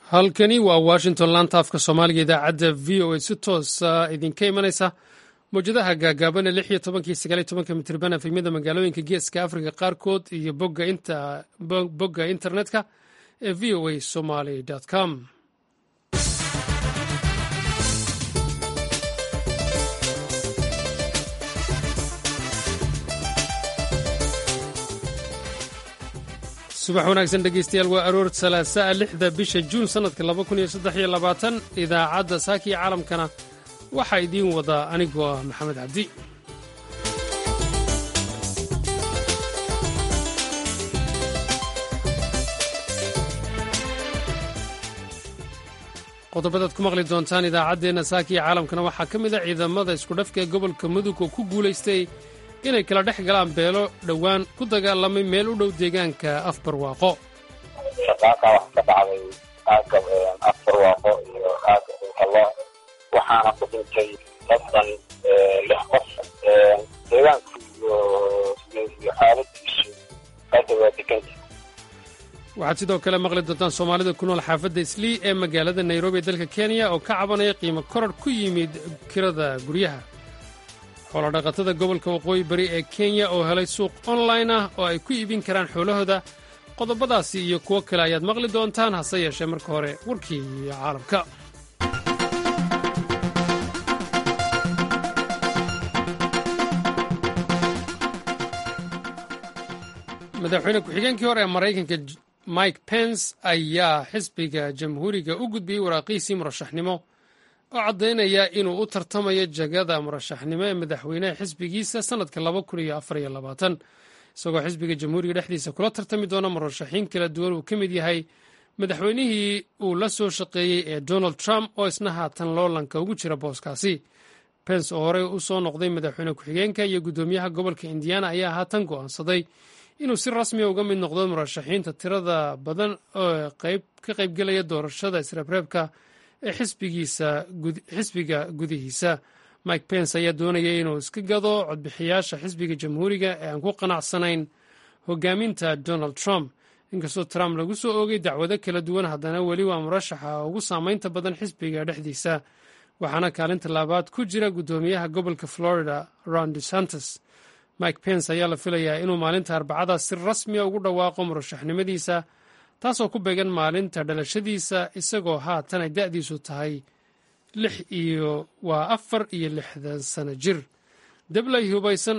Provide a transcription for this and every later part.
halkani waa washington laanta afka soomaaliga idaacadda v o a si toosa idinka imanaysa mawjadaha gaagaaban ee 16 mitirban efemyada magaalooyinka geeska afrika qaarkood iyo bogga internetka ee v o a somali com subax wanaagsan dhegeystayaal waa aroor salaasaa 6da bisha juun sannadka 2023 idaacadda saakiya caalamkana waxaa idiin wadaa anigoo ah maxamed cabdi qodobadaad ku maqli doontaan idaacaddeenna saakiya caalamkana waxaa ka mid a ciidamada iskudhafka ee gobolka mudug oo ku guulaystay inay kala dhex galaan beelo dhowaan ku dagaalamay meel u dhow deegaanka afbarwaaqo shaqaaqa wax ka dhacday aagga afbarwaaqo iyo aagga dhulkalo waxaana ku dhintay daddan 6 qof deegaanku iyo xaaladiisu hadda waa deganta waxaad sidoo kale maqli doontaan soomaalida ku nool xaafadda islii ee magaalada nairobi ee dalka kenya oo ka cabanaya qiimo koror ku yimid kirada guryaha xoolodhaqatada gobolka waqooyi bari ee kenya oo helay suuq online ah oo ay ku iibin karaan xoolahooda qodobadaasi iyo kuwo kale ayaad maqli doontaan hase yeeshee marka hore warkii caalamka madaxweyne ku-xigeenkii hore ee maraykanka mike pence ayaa xisbiga jamhuuriga u gudbiyey waraaqiisii murashaxnimo oo caddaynaya inuu u tartamayo jagada murashaxnimo ee madaxweynaha xisbigiisa sannadka 2024 isagoo xisbiga jamhuuriga dhexdiisa kula tartami doona murashaxiin kala duwan uu ka mid yahay madaxweynihii uu la soo shaqeeyey ee donald trump oo isna haatan loolanka ugu jira booskaasi pence oo horey u soo noqday madaxweyne ku-xigeenka iyo guddoomiyaha gobolka indiana ayaa haatan go'aansaday inuu si rasmiya uga mid noqdo murashaxiinta tirada badan oo ka qaybgelaya doorashada isreebreebka ee xisbiga gudihiisa mike pence ayaa doonaya inuu iska gado codbixiyaasha xisbiga jamhuuriga ee aan ku qanacsanayn hogaaminta donald trump inkastoo trump lagu soo oogay dacwado kala duwan haddana weli waa murashaxa ugu saamaynta badan xisbiga dhexdiisa waxaana kaalinta labaad ku jira guddoomiyaha gobolka florida ron desantis mike pence ayaa la filayaa inuu maalinta arbacada si rasmiya ugu dhawaaqo murashaxnimadiisa taasoo ku beegan maalinta dhalashadiisa isagoo haatan ay da'diisu tahay 4 sano jir dabley humaysan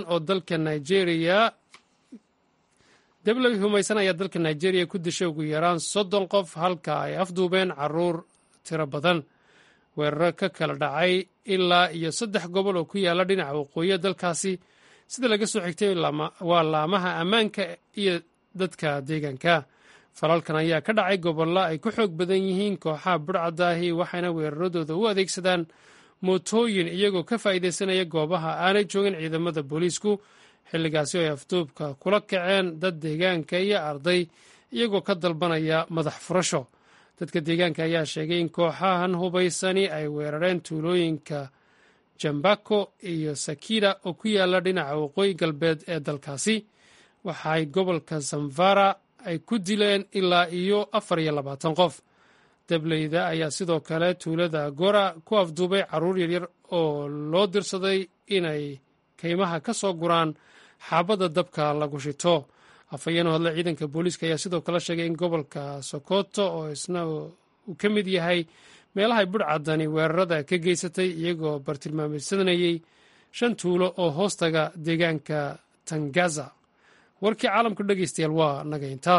ayaa dalka nigeria ku dishay ugu yaraan 30 qof halka ay afduubeen caruur tiro badan weeraro ka kala dhacay ilaa iyo 3 gobol oo ku yaala dhinaca waqooyiga dalkaasi sida laga soo xigtay waa laamaha ammaanka iyo dadka deegaanka falalkan ayaa ka dhacay gobollo ay ku xoog badan yihiin kooxaha budhcadaahi waxayna weeraradooda u adeegsadaan mootooyin iyagoo ka faa'iidaysanaya goobaha aanay joogin ciidamada booliisku xilligaasi oo ay afduubka kula kaceen dad deegaanka iyo arday iyagoo ka dalbanaya madax furasho dadka deegaanka ayaa sheegay in kooxahan hubaysani ay weerareen tuulooyinka jambako iyo sakida oo ku yaala dhinaca waqooyi galbeed ee dalkaasi waxaay gobolka zamfara ay ku dileen ilaa iyo 24 qof dableyda ayaa sidoo kale tuulada gora ku afduubay carruur yaryar oo loo dirsaday inay kaymaha ka soo guraan xaabadda dabka lagu shito afhayeen hadle ciidanka booliiska ayaa sidoo kale sheegay in gobolka sokoto oo isna uu ka mid yahay meelahay budhcadani weerarada ka geysatay iyagoo bartilmaameedsanayay 5 tuulo oo hoostaga deegaanka tangaza warkii caalamku dhegaystayaal waa naga intaa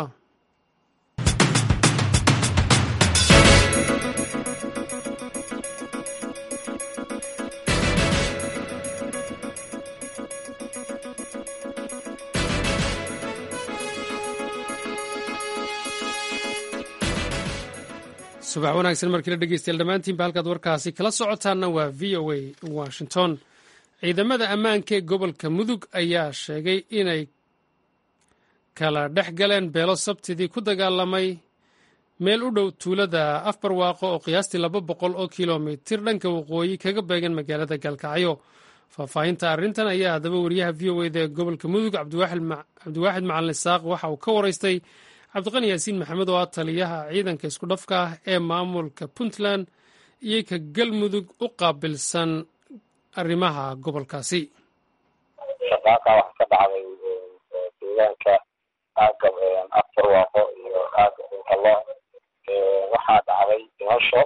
subax wanaagsan markii la dhegeystayaal dhammaantiinba halkaad warkaasi kala socotaanna waa v o a washington ciidamada ammaanka ee gobolka mudug ayaa sheegay inay kala dhex galeen beelo sabtidii ku dagaalamay meel u dhow tuulada afbarwaaqo oo qiyaastii 200 oo kilomitir dhanka waqooyi kaga beegan magaalada galkacyo faahfaahinta arrintan ayaa haddaba wariyaha v o eda ee gobolka mudug cabdiwaaxid macalin isaaq waxa uu ka waraystay cabdiqani yaasiin maxamed oo ah taliyaha ciidanka isku dhafka ah ee maamulka puntland iyo ka galmudug u qaabilsan arrimaha gobolkaasi. shaqaaqa wax ka dhacday deegaanka aaga afar waaqo iyo aaga inkalo waxaa dhacday dhimasho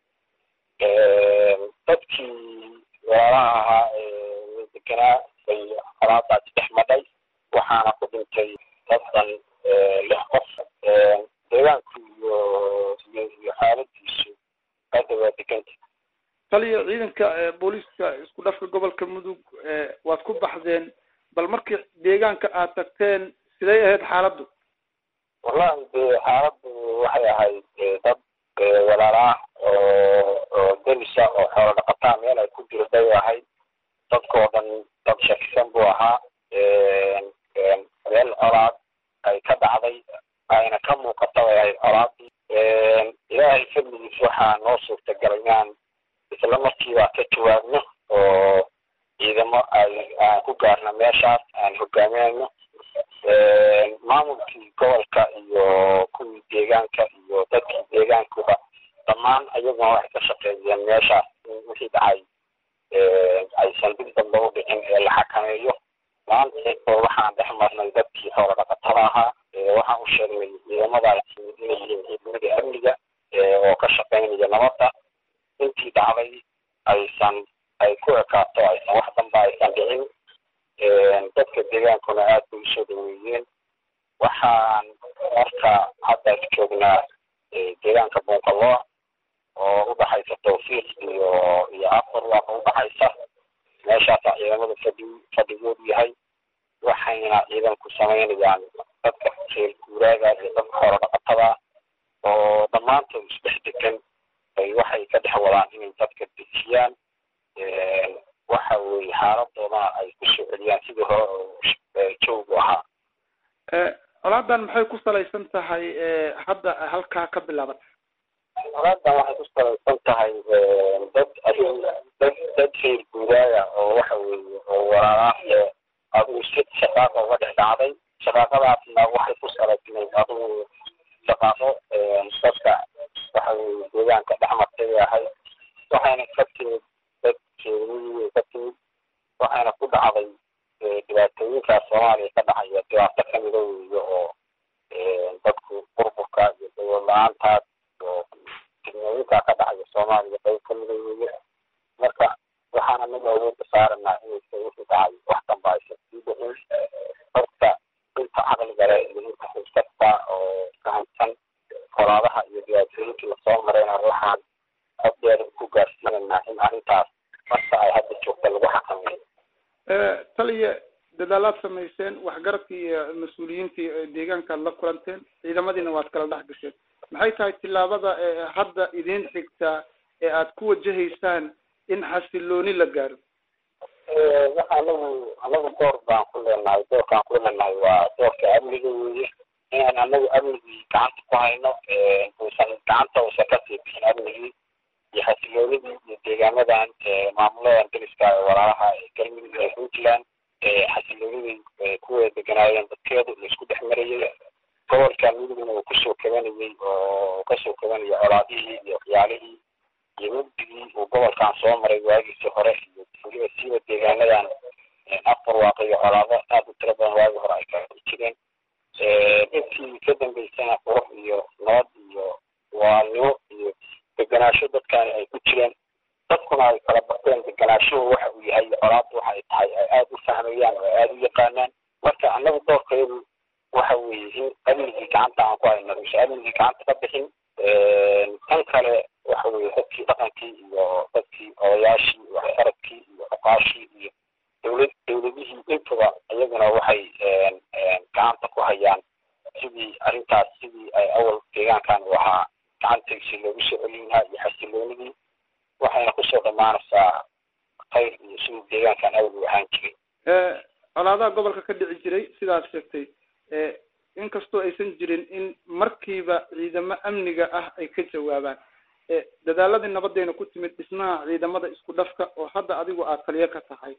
dadkii walaalaha ahaa deganaa bay xolaadaasi dhex madhay waxaana ku dhintay daddan 6 qof deegaanku iyo xaaladiisu hadda waa deganta. taliya ciidanka booliiska isku dhafka gobolka mudug waad ku baxdeen bal markii deegaanka aad tagteen sidee ahayd xaaladdu? wallahi xaaladdu waxay ahayd dad walaalaha oo dalisa oo xoolo dhaqataa meel ay ku jirtay ahayd dadkoo dhan dad shakisan buu ahaa meel colaad ay ka dhacday ayna ka muuqata way ahayd colaadii ilaahay fadligiis waxaa noo suurtagalay inaan isla markiiba ka jawaabno oo ciidamo aan ku gaarna meeshaas aan hogaaminayno maamulkii gobolka iyo kuwii deegaanka iyo dadkii deegaankuba dhammaan ayaguna waxay ka shaqeeyeen meeshaas wixii dhacay aysan dib dambe u dhicin ee la xakameeyo. maanta waxaan dhex marnay dadkii xoolo dhaqatada ahaa waxaan u sheegnay ciidamadaas inay yihiin ciidamada amniga oo ka shaqeynaya nabadda intii dhacday ay ku ekaato aysan wax damba aysan dhicin dadka deegaankuna aad bay usoo dhaweeyeen. waxaan marka hadda joognaa deegaanka bunkalo oo u dhaxaysa tawfiiq iyo afar waaqa u dhaxaysa meeshaasa ciidamada fadhigoodu yahay waxayna ciidanku samaynayaan dadka reer guuraaga iyo dadka xoolo dhaqatada oo dhammaantood isdhex degan ay waxay ka dhex wadaan inay dadka dejiyaan waxa weeye xaaladoodana ay ku soo celiyaan sidii hore joogu ahaa. colaadan maxay ku salaysan tahay hadda halkaa ka bilaabatay? colaadan waxay ku salaysan tahay dad reer guuraaga oo waxa weeye oo walaalaha adigu si shaqaaqa uga dhex dhacday shaqaaqadaasna waxay ku salaysnayd adigu shaqaaqo dadka waxa weeye deegaanka dhex martay ahay waxayna ka timid dad jeediyey ka timid waxayna ku dhacday dhibaatooyinkaas Soomaaliya ka dhacaya dhibaato ka mid weeye oo dadku burburka iyo dawlad la'aantaas oo dhibaatada ka dhacaya Soomaaliya qayb ka mid weeye. marka waxaana mid awood saaranaa inay soo dhacay wax damba ay sidoo horta inta caqliga leh iyo inta xirfadda oo fahamsan qolaadaha iyo dhibaatooyinka la soo marayna waxaan hadda ku gaarsiinaa in arrintaas marka ay hadda joogto lagu xakameeyo. taliya dadaalaad samayseen waxgaradkii iyo mas-uuliyiintii deegaanka la kulanteen ciidamadiina waad kala dhex gasheen maxay tahay tillaabada hadda idiin xigtaa ee aad ku wajahaysaan in xasilooni la gaaro? anagu door baan ku leenahay doorkaan ku leenahay waa doorka amniga weeye inaan anagu amnigii gacanta ku hayno uusan ka sii bixin amnigii iyo xasiloonidii iyo deegaanadan maamuladan dariska walaalaha galmudug ee puntland xasiloonidii kuwa deganaayeen dadkeedu la isku dhex marayay gobolka mudugna uu kasoo kabanayay oo kasoo kabanaya colaadihii iyo khiyaalihii iyo mugdigii uu gobolkan soo maray waagiisii hore iyo weliba siiba deegaanadan afar waaqa iyo colaado aad u tiro badan waagii hore ay ka jireen intii ka dambeysana qurux iyo nabad iyo waalnimo iyo deganaasho dadkaani ay ku jireen dadkuna ay kala barteen deganaashuhu waxa uu yahay colaadu waxa ay tahay ay aada u fahmayaan oo aada u yaqaanaan. marka annagu doorkeedu waxa weeye in amnigii gacanta aan ku hayno mise amnigii gacanta ka bixin tan kale waxa weeye dadkii dhaqankii iyo dadkii odayaashii waxgaradkii iyo oqaashii iyo dowladihii intuba iyaguna waxay gacanta ku hayaan sidii arrintaas sidii ay awal deegaankan u ahaa gacantiisi loogu soo celin lahaa iyo xasiloonidii waxayna kusoo dhammaanaysaa khayr iyo sidii deegaankan awal u ahaan jiray. colaadaha gobolka ka dhici jiray sidaad sheegtay inkastoo aysan jirin in markiiba ciidamo amniga ah ay ka jawaabaan dadaaladii nabadeena ku timid dhismaha ciidamada isku dhafka oo hadda adigu aad taliyo ka tahay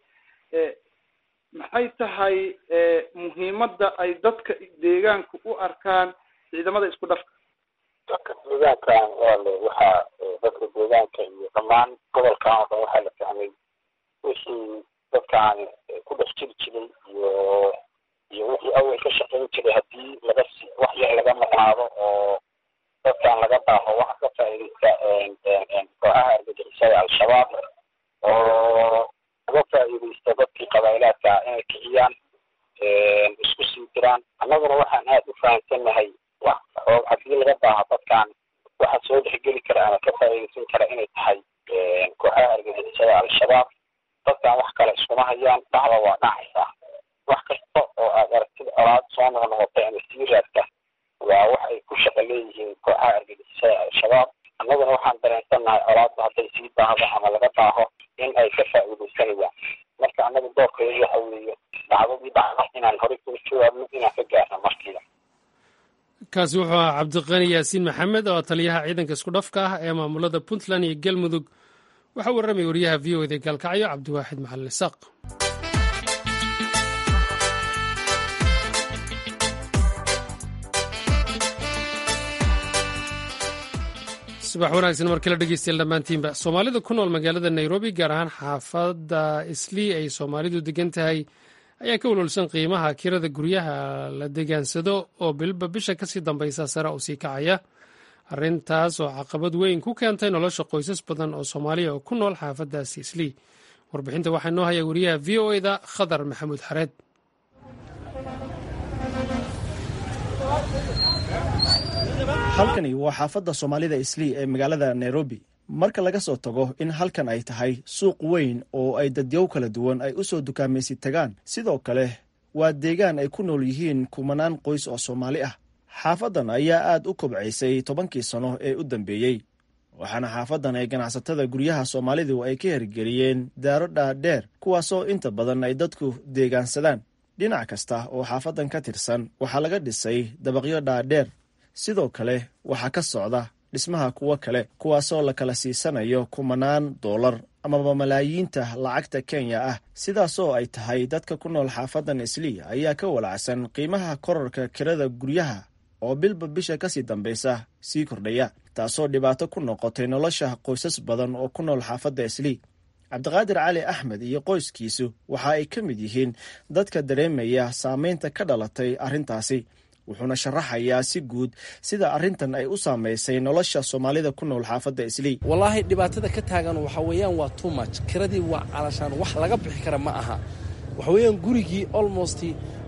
maxay tahay muhiimadda ay dadka deegaanka u arkaan ciidamada isku dhafka? dadka deegaankan waxaa dadka deegaanka iyo dhammaan gobolkan oo dhan waxaa la fahmay wixii dadkaan ku dhex jiri jiray iyo wixii awal ka shaqayn jiray haddii wax yar laga maqnaado oo dadkaan laga daaho waxa ka faa'iidaysta kooxaha argagixisada al-shabaab oo uga faa'iidaysta dadkii qabaa'ilaadka inay kiciyaan isku sii diraan. annaguna waxaan aad u fahamsannahay wax haddii laga daaho dadkaan waxa soo dhexgeli kara ama ka faa'iidaysan kara inay tahay kooxaha argagixisada al-shabaab. dadkaan wax kale iskuma hayaan, dhacda waa dhacaysaa. wax kasta oo aad aragtida colaad soo noqnoqota ama sii raadta waa wax ay ku shaqo leeyihiin kooxaha argagixisada al-shabaab. annaguna waxaan dareensannahay colaadda hadday sii daahdo ama laga daaho in ay ka faa'iidaysanayaan. marka annaga doorkeedu waxa weeye dhacdadii dhacda inaan horey kula jawaabno inaan ka gaarno markiiba. kaasi wuxuu ahaa cabdiqani yaasiin maxamed oo taliyaha ciidanka isku dhafka ah ee maamulada puntland iyo galmudug. waxaa warramay wariyaha v o da gaalkacyo cabdiwaaxid maxalin isaaq. subax wanaagsan markala dhegeystayaal dhammaantiinba. soomaalida ku nool magaalada nairobi gaar ahaan xaafadda islii ay soomaalidu degan tahay ayaa ka walwalsan qiimaha kirada guryaha la degaansado oo bilba bisha kasii dambaysa sare u sii kacaya. arrintaas oo caqabad weyn ku keentay nolosha qoysas badan oo soomaaliya oo ku nool xaafaddaasi islii. warbixinta waxaa noo haya wariyaha v o da khadar maxamuud xareed. halkani waa xaafadda soomaalida islii ee magaalada nairobi. marka laga soo tago in halkan ay tahay suuq weyn oo ay dadyow kala duwan ay u soo dukaamaysi tagaan, sidoo kale waa deegaan ay ku nool yihiin kumanaan qoys oo soomaali ah. xaafaddan ayaa aad u kobcaysay 10kii sano ee u dambeeyey, waxaana xaafaddan ay ganacsatada guryaha soomaalidu ay ka hirgeliyeen daaro dhaadheer kuwaasoo inta badan ay dadku deegaansadaan. dhinac kasta oo xaafaddan ka tirsan waxaa laga dhisay dabaqyo dhaadheer. sidoo kale waxaa ka socda dhismaha kuwo kale kuwaasoo la kala siisanayo kumanaan dollar amaba malaayiinta lacagta Kenya ah. sidaasoo ay tahay dadka ku nool xaafaddan islii ayaa ka walacsan qiimaha kororka kirada guryaha oo bilba bisha kasii dambaysa sii kordhaya, taasoo dhibaato ku noqotay nolosha qoysas badan oo ku nool xaafadda islii. cabdiqaadir cali axmed iyo qoyskiisu waxa ay ka mid yihiin dadka dareemaya saameynta ka dhalatay arrintaasi, wuxuuna sharaxayaa si guud sida arrintan ay u saamaysay nolosha soomaalida ku nool xaafadda islii. wallaahi dhibaatada ka taagan waxa weeyaan waa too much. kiradii waa calashaan wax laga bixi kara ma aha. waxa weeyaan gurigii almost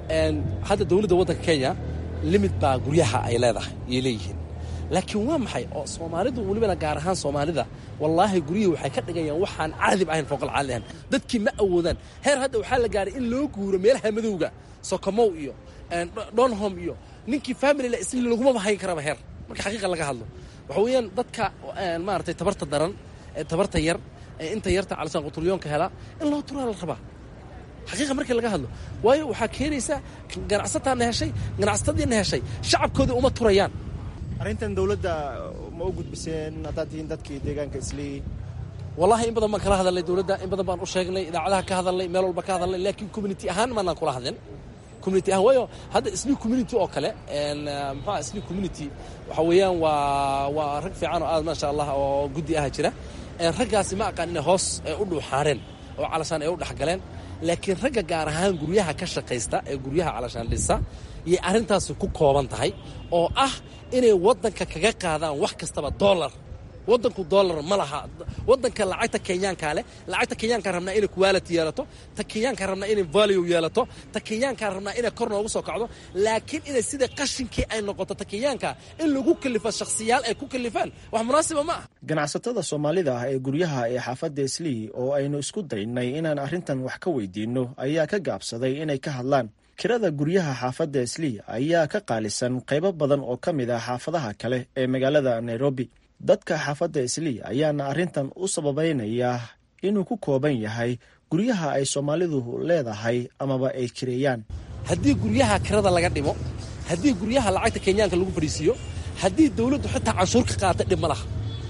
hadda dowladda waddanka Kenya limit baa guryaha ay leedahay ay leeyihiin, laakiin waa maxay oo soomaalidu welibana gaar ahaan soomaalida wallaahi guryihii waxay ka dhigayaan waxaan caadib ahayn fooqal caadi ahayn. dadkii ma awoodaan. heer hadda waxaa la gaaray in loo guuro meelaha madowga Sokomow iyo Donholm iyo ninkii family la isla laguma bahayn karaba heer. marka xaqiiqa laga hadlo waxa weeyaan dadka maartay tabarta daran tabarta yar inta yarta calasaan quturyoonka hela in loo turaa la rabaa xaqiiqa markii laga hadlo. waayo waxaa keenaysa ganacsataana heshay ganacsatadiina heshay shacabkoodii uma turayaan. arrintan dowladda ma u gudbiseen haddaad tihiin dadkii deegaanka islii? wallahi in badan baan kala hadalnay dowladda, in badan baan u sheegnay, idaacadaha ka hadalnay, meel walba ka hadalnay, laakiin community ahaan maanaan kula hadlin. community ahaan waayo hadda islii community oo kale muxuu islii community waxa weeyaan waa rag fiican oo aad ma sha Allah oo gudi ah jira. raggaasi ma aqaan inay hoos u dhuuxaareen oo calashaan ay u dhaxgaleen, laakiin ragga gaar ahaan guryaha ka shaqaysta ee guryaha calashaan dhisa iyo arrintaasi ku kooban tahay oo ah inay waddanka kaga qaadaan wax kastaba dollar. waddanku dollar ma laha. waddanka lacagta Kenyaanka leh, lacagta Kenyaanka rabnaa inay quality yeelato, ta Kenyaanka rabnaa inay value yeelato, ta Kenyaanka rabnaa inay kor noogu soo kacdo, laakiin inay sida qashinkii ay noqoto ta Kenyaanka in lagu kalifo shakhsiyaal ay ku kalifaan wax munaasaba ma ah. ganacsatada Soomaalida ah ee guryaha ee xaafadda islii oo aynu isku daynay inaan arrintan wax ka weydiino ayaa ka gaabsaday inay ka hadlaan. kirada guryaha xaafadda islii ayaa ka qaalisan qaybo badan oo ka mid ah xaafadaha kale ee magaalada Nairobi. dadka xaafadda islii ayaana arrintan u sababeynaya inuu ku kooban yahay guryaha ay Soomaalidu leedahay amaba ay kireeyaan. haddii guryaha kirada laga dhimo, haddii guryaha lacagta Kenyaanka lagu fadhiisiyo, haddii dawladdu xitaa canshuur ka qaata dhib ma laha.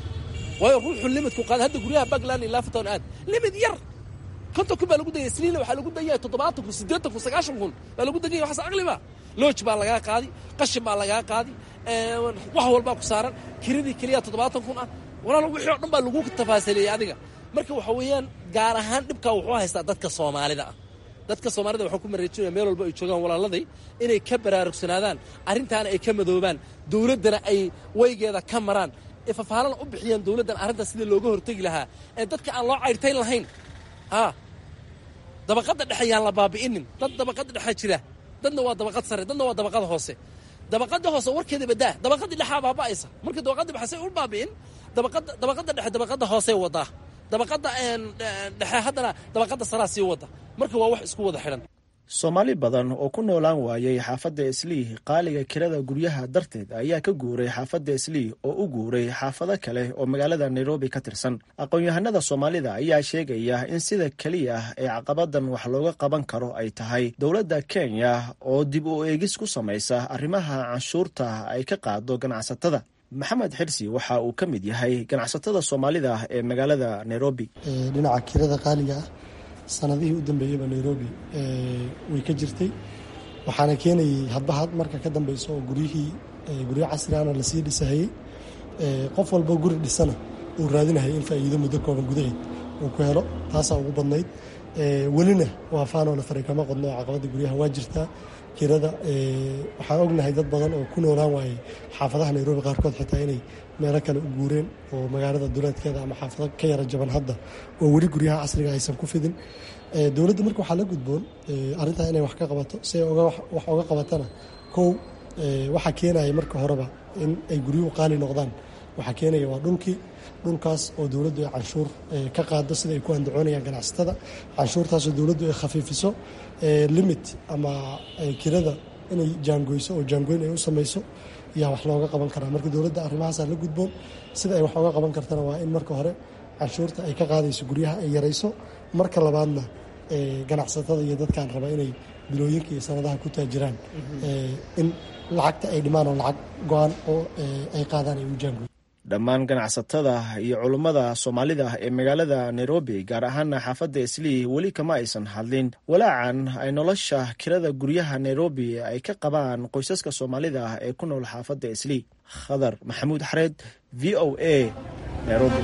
waayo ruuxu limit ku qaada. hadda guryaha Bagland ilaa Fatown aad limit yar konton kun baa lagu dayay. isliina waxaa lagu dayay 70 kun 80 kun 90 kun baa lagu dayay. waxaas aqli ba looj baa lagaa qaadi qashin baa lagaa qaadi wax walbaa ku saaran kiradii keliya 70,000 ah walaal wixii oo dhan baa lagu tafaasileeyay adiga marka waxa weeyaan gaar ahaan dhibka wuxuu haystaa dadka Soomaalida ah dadka Soomaalida waxa ku mareejinaya meel walba ay joogaan walaaladay inay ka baraarugsanaadaan arrintan ay ka madoobaan dawladana ay waygeeda ka maraan ifafaalan u bixiyaan dawladdan arrinta sidii looga hortagi lahaa ee dadka aan loo cayrtayn lahayn dabaqada dhexe yaan la baabi'inin dad dabaqada dhexe jira dadna waa dabaqad sare dadna waa dabaqada hoose dabaqada hoose warkeeda badaa dabaqada dhexe baabaaysa marka dabaqada dhexe u baabi'in dabaqada dhexe dabaqada hoose wada dabaqada dhexe haddana dabaqada sare sii wada marka waa wax isku wada xiran Soomaali badan oo ku noolaan waayay xaafadda Islii qaaliga kirada guryaha darteed ayaa ka guuray xaafadda Islii oo u guuray xaafado kale oo magaalada Nairobi ka tirsan. Aqoon-yahanada Soomaalida ayaa sheegaya in sida kaliya ee caqabadan wax looga qaban karo ay tahay dowladda Kenya oo dib u eegis ku samaysa arrimaha canshuurta ay ka qaado ganacsatada. Maxamed Xirsi waxa uu ka mid yahay ganacsatada Soomaalida ee magaalada Nairobi. Dhinaca kirada qaaliga sanadihii u dambeeyayba Nairobi way ka jirtay waxaana keenayay hadba marka ka dambayso oo guryo casri ah la sii dhisayay qof walba guri dhisana uu raadinahay in faa'iido muddo kooban gudaheed uu ku helo taasa ugu badnayd welina waa faanoo la faray kama qodno caqabada guryaha waa jirtaa kirada waxaan ognahay dad badan oo ku noolaan waayay xaafadaha Nairobi qaarkood xitaa inay meelo kale u guureen oo magaalada duleedkeeda ama xaafado ka yara jaban hadda oo weli guryaha casriga aysan ku fidin dowladda marka waxaa la gudboon arrintaa inay wax ka qabato si ay wax uga qabatana kow waxaa keenaya marka horeba in ay guryuhu qaali noqdaan waxaa keenaya waa dhulkaas oo dowladdu ay canshuur ka qaado sida ay ku andacoonayaan ganacsatada canshuurtaasoo dowladdu ay khafiifiso limit ama kirada inay jaangoyso oo jaangoyn ay u samayso yaa wax looga qaban karaa marka dowladda arrimahaasaa la gudboon sida ay wax uga qaban kartana waa in marka hore canshuurta ay ka qaadayso guryaha ay yarayso marka labaadna ganacsatada iyo dadkaan raba inay bilooyinka iyo sanadaha ku taajiraan in lacagta ay dhimaan oo lacag go-aan oo ay qaadaan ay u jaangoy dhammaan ganacsatada iyo culummada Soomaalida ee magaalada Nairobi gaar ahaan xaafadda Islii weli kama aysan hadlin walaacan ay nolosha kirada guryaha Nairobi ay ka qabaan qoysaska Soomaalida ee ku nool xaafadda Islii. Khadar Maxamuud Xareed VOA Nairobi.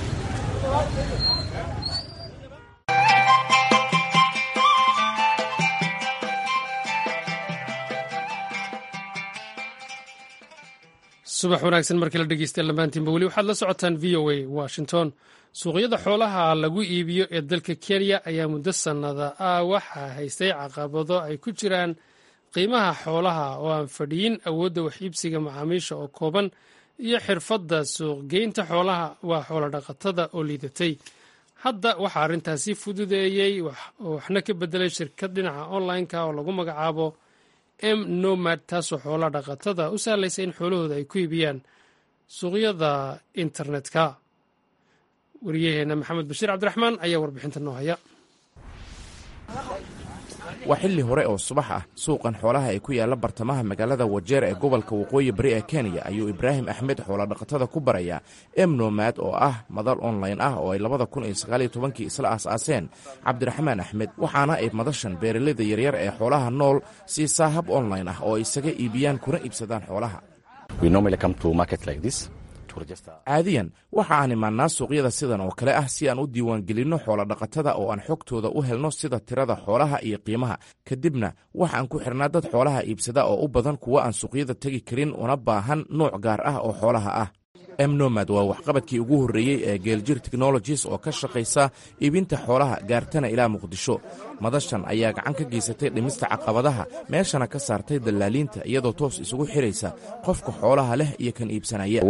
subax wanaagsan markii la dhegeysta lamaantiinba weli waxaad la socotaan VOA Washington. Suuqyada xoolaha lagu iibiyo ee dalka Kenya ayaa muddo sannada ah waxaa haystay caqabado ay ku jiraan qiimaha xoolaha oo aan fadhiyin awoodda wax iibsiga macaamiisha oo kooban iyo xirfadda suuqgeynta xoolaha waa xoolo dhaqatada oo liidatay. Hadda waxaa arrintaasi fududeeyey waxna ka bedelay shirkad dhinaca online-ka oo lagu magacaabo Nomad taasoo xoola dhaqatada u sahlaysa in xoolahooda ay ku iibiyaan suuqyada internetka. Wariyaheena Maxamed Bashiir Cabdiraxmaan ayaa warbixinta noo haya. waa xilli hore oo subax ah suuqan xoolaha ay ku yaalla bartamaha magaalada Wajeer ee gobolka waqooyi bari ee Kenya ayuu Ibraahim Axmed xoola dhaqatada ku barayaa Nomad oo ah madal online ah oo ay 2019 isla aasaaseen Cabdiraxmaan Axmed waxaana ay madashan beeraleyda yaryar ee xoolaha nool siisaa hab online ah oo isaga iibiyaan kuna iibsadaan xoolaha. caadiyan waxa aan imaannaa suuqyada sidan oo kale ah si aan u diiwaangelinno xoola dhaqatada oo aan xogtooda u helno sida tirada xoolaha iyo qiimaha kadibna waxaan ku xirnaa dad xoolaha iibsada oo u badan kuwa aan suuqyada tegi karin una baahan nooc gaar ah oo xoolaha ah. Nomad waa waxqabadkii ugu horreeyey ee Geeljir Technologies oo ka shaqaysa iibinta xoolaha gaartana ilaa Muqdisho. Madashan ayaa gacan ka geysatay dhimista caqabadaha meeshana ka saartay dalaaliinta iyadoo toos isugu xiraysa qofka xoolaha leh iyo kan iibsanaya.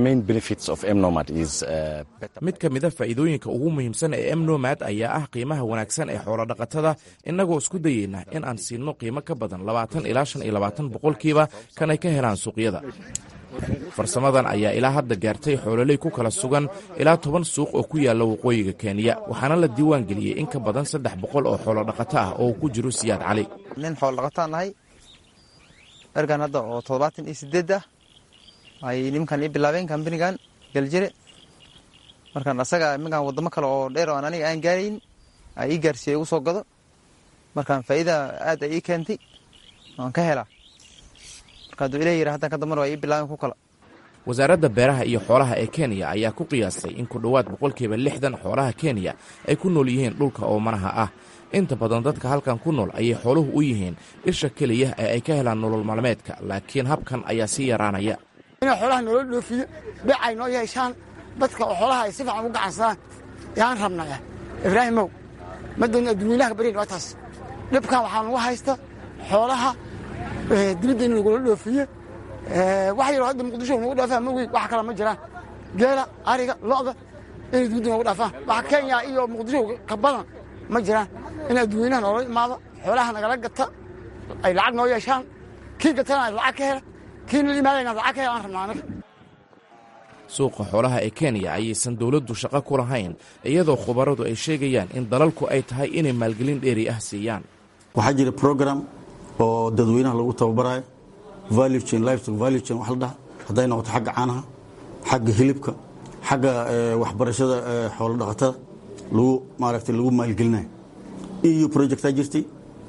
Mid ka mid ah faa'iidooyinka ugu muhiimsan ee Nomad ayaa ah qiimaha wanaagsan ee xoolo dhaqatada innagoo isku dayeyna in aan siino qiimo ka badan 20 ilaa 25% kan ay ka helaan suuqyada. farsamadan ayaa ilaa hadda gaartay xoololey ku kala sugan ilaa 10 suuq oo ku yaalla waqooyiga Kenya waxaana la diiwaan geliyey in ka badan 300 oo xoolo dhaqato ah oo ku jiro Siyaad Cali. nin xoolo dhaqato nahay ergan hadda oo 78 ay nimkan ay bilaabeen company-gan Geeljire markaan asaga migan wadamo kale oo dheer oo aniga aan gaarin ay gaarsiiyay u soo gado markaan faa'iido aad ay keentay aan ka helaa marka hadduu ilaah yidhi haddan ka damban waa ii bilaabeen ku kala. wasaaradda beeraha iyo xoolaha ee kenya ayaa ku qiyaastay in ku dhowaad 60% xoolaha kenya ay ku nool yihiin dhulka oomanaha ah. inta badan dadka halkan ku nool ayay xooluhu u yihiin isha keliya ee ay ka helaan nolol maalmeedka, laakiin habkan ayaa sii yaraanaya. inay xoolaha nolol dhoofiyo becay noo yeeshaan dadka oo xoolaha ay si fiican u gacansadaan yaan rabnaa. ibraahimow ma doon adduunyaha bariin waa taas dhibkan waxaan ugu haysta xoolaha dibadda in lagu dhoofiyo wax yar hadda muqdisho ugu dhaafaa ma weyn wax kale ma jiraan. geela ariga lo'da inay dibadda ugu dhaafaan wax Kenya iyo muqdisho ka badan ma jiraan. in adduunyaha nolol imaado xoolaha nagala gata ay lacag noo yeeshaan kii gatana lacag ka hela kii limaadayna lacag ka helaan rabnaa. suuqa xoolaha ee kenya ayaysan dowladdu shaqo ku lahayn, iyadoo khubaradu ay sheegayaan in dalalku ay tahay inay maalgelin dheeri ah siiyaan. waxaa jira program oo dadweynaha lagu tababarayo value chain, livestock value chain wax la dhaha, hadday noqoto xagga caanaha, xagga hilibka, xagga waxbarashada xoolo dhaqatada lagu maalgelinayo. EU projectaa jirtay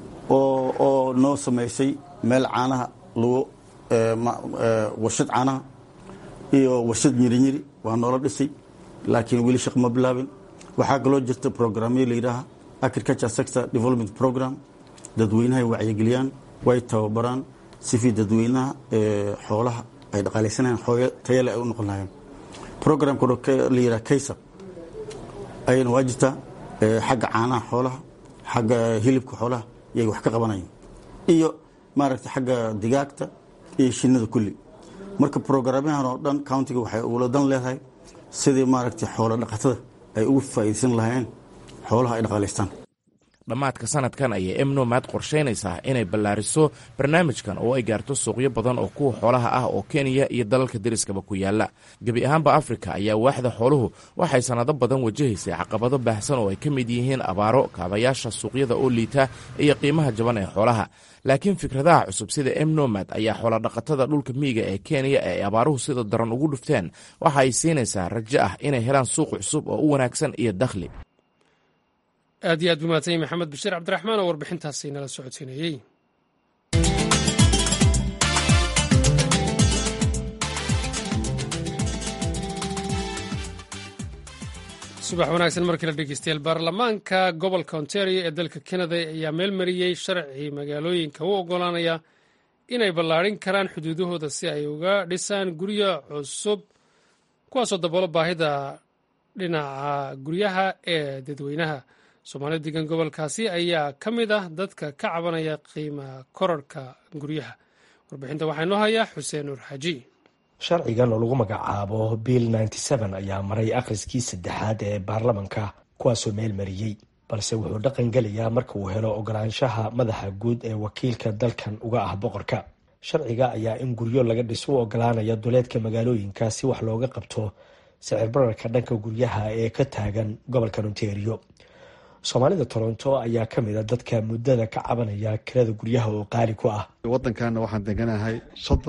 oo noo samaysay meel caanaha lagu warshad caanaha iyo warshad nyirinyiri waa noola dhisay, laakiin weli shaqo ma bilaabin. waxaa kaloo jirta programyo la yidhaaha agriculture sector development program, dadweynaha ay wacyigeliyaan, way tababaraan sifii dadweynaha xoolaha ay dhaqaalaysanayaan xooga tayale ay u noqon lahayeen. programka la yidhaha kaysab ayana waa jirtaa, xagga caanaha xoolaha, xagga hilibka xoolaha yay wax ka qabanayaan, iyo maaragtay xagga digaagta iyo shinnida kulli. marka programyahan oo dhan countiga waxay ula dan leedahay sidii maaragtay xoolo dhaqatada ay ugu faa'iideysan lahaayeen xoolaha ay dhaqaalaystaan. dhammaadka sanadkan ayay emnomad qorshaynaysaa inay ballaariso barnaamijkan oo ay gaarto suuqyo badan oo kuwa xoolaha ah oo kenya iyo dalalka deriskaba ku yaalla. gebi ahaanba afrika ayaa waaxda xooluhu waxay sannado badan wajahaysay caqabado baahsan oo ay ka mid yihiin abaaro, kaabayaasha suuqyada oo liita iyo qiimaha jaban ee xoolaha. laakiin fikradaha cusub sida emnomad ayaa xoolodhaqatada dhulka miyiga ee kenya ee abaaruhu sida daran ugu dhufteen waxa ay siinaysaa rajo ah inay helaan suuq cusub oo u wanaagsan iyo dakhli. aad iyo aad buu mahadsan yahay maxamed bashiir cabdiraxmaan oo warbixintaasi nala socodsiinayey. subax wanaagsan markii la dhegeystayaal. baarlamaanka gobolka ontario ee dalka kanada ayaa meel mariyey sharci magaalooyinka u oggolaanaya inay ballaadhin karaan xuduudahooda si ay uga dhisaan guryo cusub kuwaasoo daboolo baahida dhinaca guryaha ee dadweynaha. soomaalida degan gobolkaasi ayaa ka mid ah dadka ka cabanaya qiima korarhka guryaha. warbixinta waxaa inoo hayaa xuseen nuur xaaji. sharcigan oo lagu magacaabo bill 97 ayaa maray akhriskii 3aad ee baarlamanka kuwaasoo meel mariyey, balse wuxuu dhaqan gelayaa marka uu helo ogolaanshaha madaxa guud ee wakiilka dalkan uga ah boqorka. sharciga ayaa in guryo laga dhiso u ogolaanaya duleedka magaalooyinka si wax looga qabto sicir bararka dhanka guryaha ee ka taagan gobolka Ontario. soomaalida Toronto ayaa ka mid ah dadka muddada ka cabanaya kirada guryaha oo qaali ku ah. waddankaana waxaan deganahay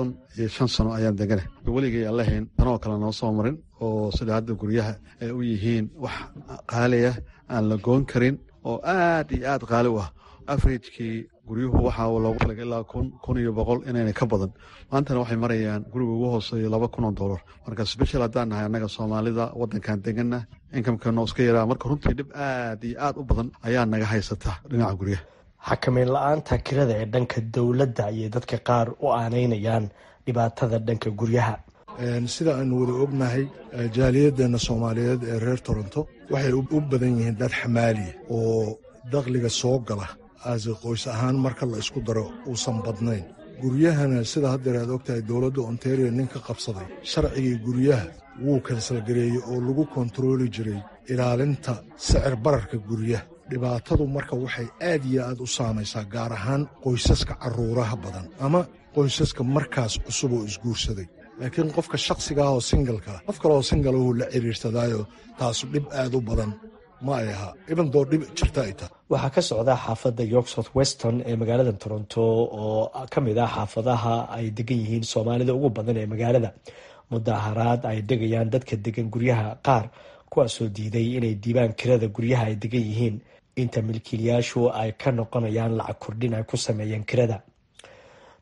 35 sano ayaan deganahay. weligay aan lahayn tanoo kale noo soo marin oo sida hadda guryaha ay u yihiin wax qaali ah aan la goon karin oo aad iyo aad qaali u ah. averagekii guryuhu waxaa loogu talagay ilaa 1,100 inayna ka badan. maantana waxay marayaan guriga ugu hooseeya $2,000. marka special haddaan nahay annaga soomaalida waddankan degana inkamkana iska yaraa. marka runtii dhib aad iyo aad u badan ayaa naga haysata dhinaca guryaha. xakameyn la-aanta kirada ee dhanka dowladda ayay dadka qaar u aaneynayaan dhibaatada dhanka guryaha. sida aanu wada ognahay jaaliyaddeena soomaaliyeed ee reer Toronto waxay u badan yihiin dad xamaaliya oo dakhliga soo gala aase qoys ahaan marka la isku daro uusan badnayn. guryahana sida haddeer aad ogtahay dowladda Ontario ninka qabsaday sharcigii guryaha wuu kansalgareeyey oo lagu kontarooli jiray ilaalinta sicir bararka guryaha. dhibaatadu marka waxay aad iyo aad u saamaysaa gaar ahaan qoysaska carruuraha badan ama qoysaska markaas cusub oo isguursaday. laakiin qofka shakhsigaah oo singalkaa qof kaleoo singalahu la xiriirsadaayo taasu dhib aad u badan ma ay ahaa ibandoo dhib jirta ay tahay. waxaa ka socda xaafadda York South Weston ee magaalada Toronto oo ka mid ah xaafadaha ay degan yihiin soomaalida ugu badan ee magaalada. mudaharaad ay degayaan dadka degan guryaha qaar kuwaasoo diiday inay diibaan kirada guryaha ay degan yihiin inta milkiilayaashu ay ka noqonayaan lacag kordhin ay ku sameeyeen kirada.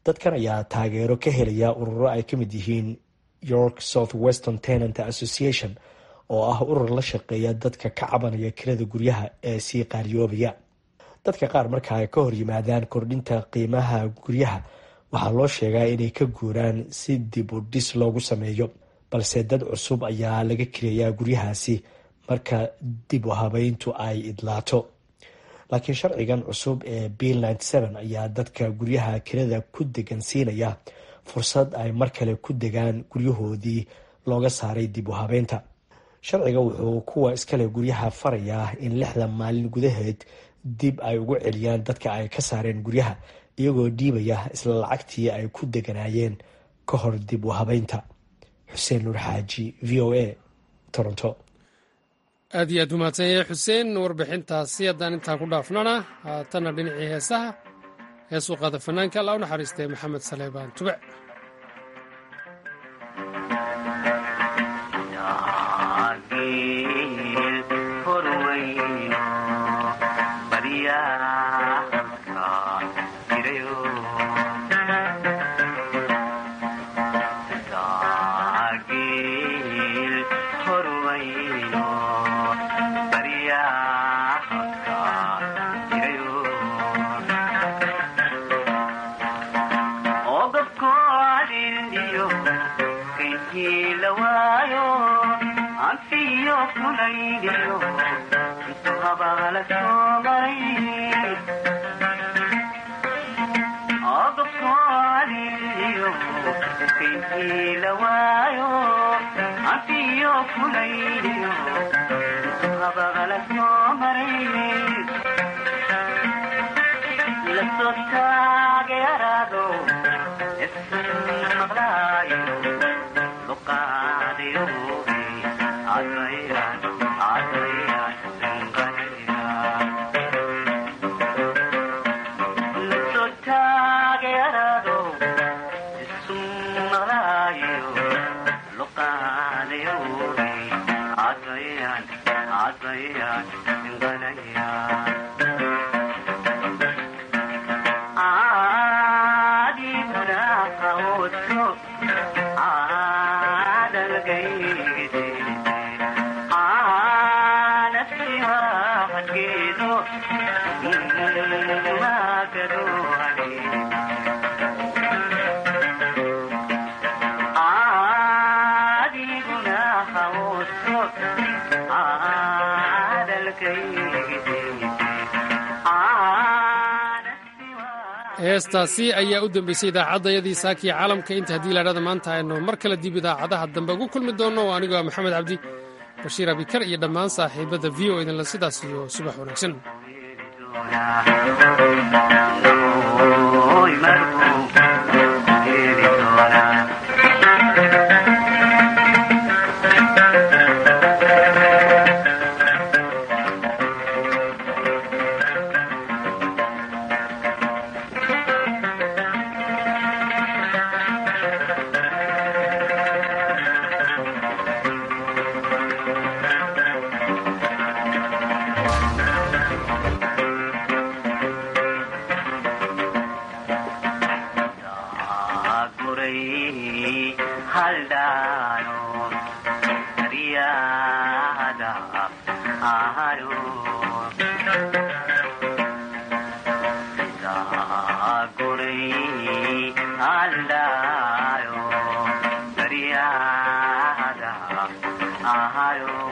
dadkan ayaa taageero ka helaya ururo ay ka mid yihiin York South Western Tenant Association oo ah urur la shaqeeya dadka ka cabanaya kirada guryaha ee sii qaaliyoobaya. dadka qaar marka ay ka hor yimaadaan kordhinta qiimaha guryaha waxaa loo sheegaa inay ka guuraan si dib u dhis loogu sameeyo, balse dad cusub ayaa laga kireeyaa guryahaasi marka dib u habeyntu ay idlaato. laakiin sharcigan cusub ee Bill 97 ayaa dadka guryaha kirada ku degan siinaya fursad ay mar kale ku degaan guryahoodii looga saaray dib u habeynta. sharciga wuxuu kuwa iskale guryaha farayaa in 60 maalin gudaheed dib ay ugu celiyaan dadka ay ka saareen guryaha iyagoo dhiibaya isla lacagtii ay ku deganaayeen ka hor dib u habeynta. xuseen nuur xaaji, VOA, Toronto. aad iyo aad u mahadsan yahay xuseen warbixintaasi. haddaan intaa ku dhaafnana haatana dhinacii heesaha heesuu qaada fanaanka alla u naxariistay maxamed saleebaan tube. heestaasi ayaa u dambeysay idaacadayadii saakii caalamka. inta haddii laadhada maanta aynu mar kale dib idaacadaha dambe ugu kulmi doonno. anigoo maxamed cabdi bashiir abikar iyo dhammaan saaxiibada v o idinla sidaas iyo subax wanaagsan. Ahio